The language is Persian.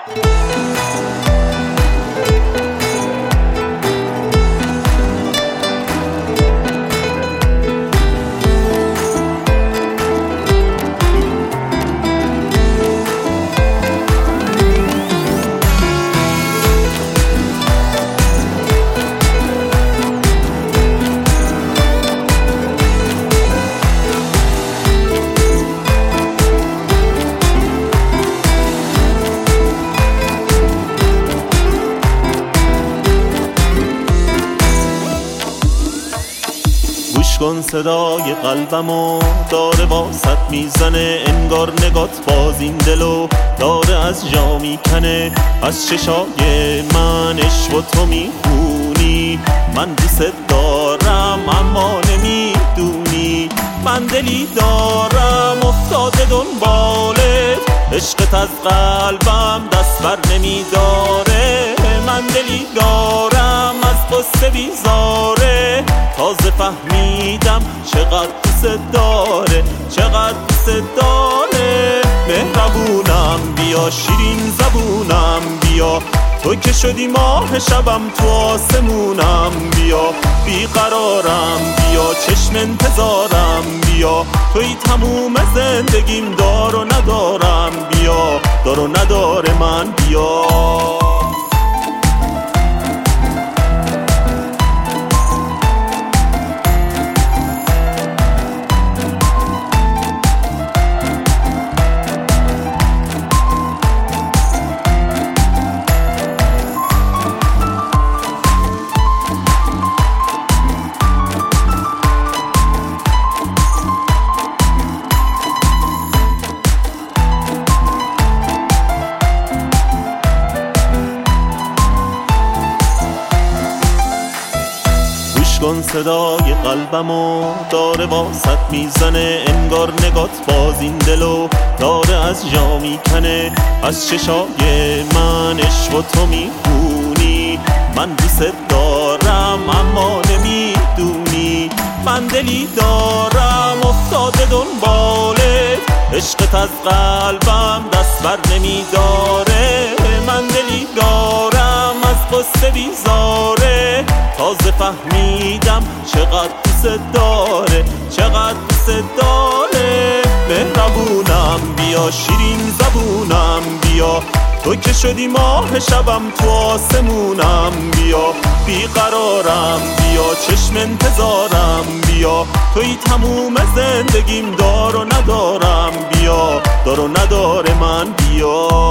گوش کن صدای قلبمو داره واسط میزنه، انگار نگات باز این دلو داره از جا میکنه. از چشای من عشق و تو میخونی، من دوست دارم اما نمیدونی. من دلی دارم افتاده دنبالت، عشقت از قلبم دست بر نمیداره. من دلی دارم از قصه بیزاره، تازه فهمیدم چقدر دوست داره، چقدر دوست داره. مهربونم بیا، شیرین زبونم بیا، تو که شدی ماه شبم تو آسمونم بیا. بیقرارم بیا، چشم انتظارم بیا، توی تموم زندگیم دار و ندارم بیا، دار و نداره من بیا. کن صدای قلبمو داره واسط میزنه، انگار نگات باز این دلو داره از جا میکنه. از چشای من عشق و تو میخونی، من دوست دارم اما نمیدونی. من دلی دارم افتاده دنبالت، عشقت از قلبم دست بر نمیداره. من دلی دارم از قصه بیزاره، تازه فهمیدم چقدر دوست داره، چقدر دوست داره. مهربونم بیا، شیرین زبونم بیا، تو که شدی ماه شبم تو آسمونم بیا. بیقرارم بیا، چشم انتظارم بیا، توی تموم زندگیم دار و ندارم بیا، دار و نداره من بیا.